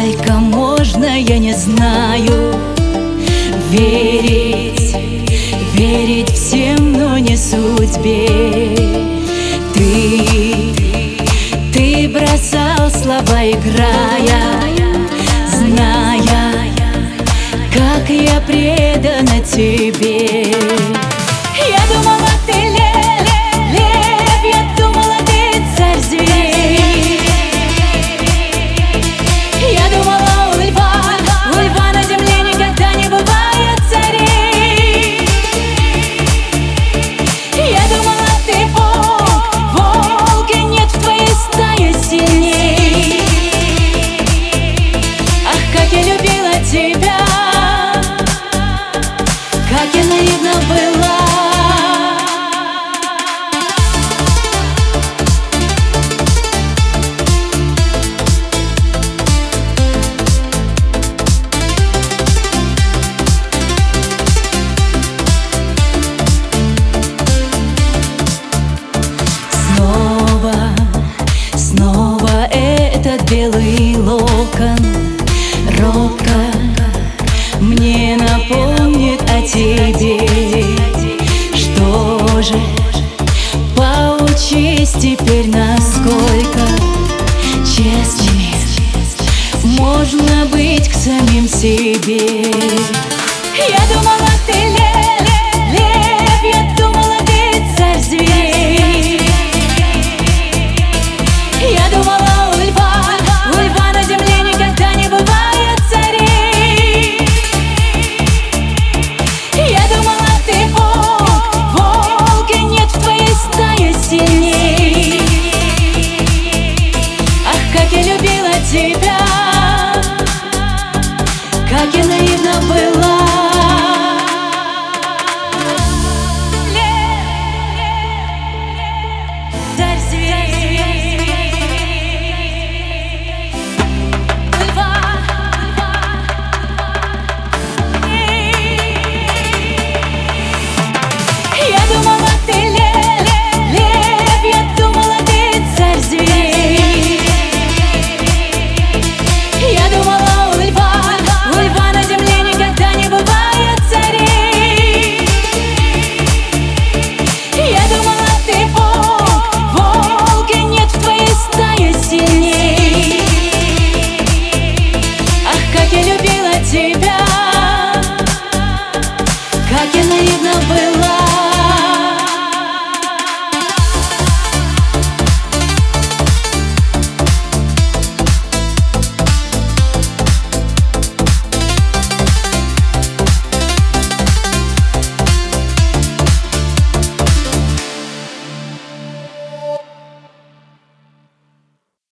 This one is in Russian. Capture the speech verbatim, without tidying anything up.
Сколько можно, я не знаю. Верить, верить всем, но не судьбе. Ты, ты бросал слова, играя, зная, как я предана тебе. Я думала, ты лев, лев, я думала, ты царь зверей. Я думала, у льва, у льва на земле никогда не бывает царей. Я думала, ты волк, волк, и нет в твоей стае сильней. Ах, как я любила тебя, как я наивна была. Снова, снова этот белый локон робко мне напомнит о тебе. Что же, поучись теперь, насколько честными можно быть к самим себе. Я думала,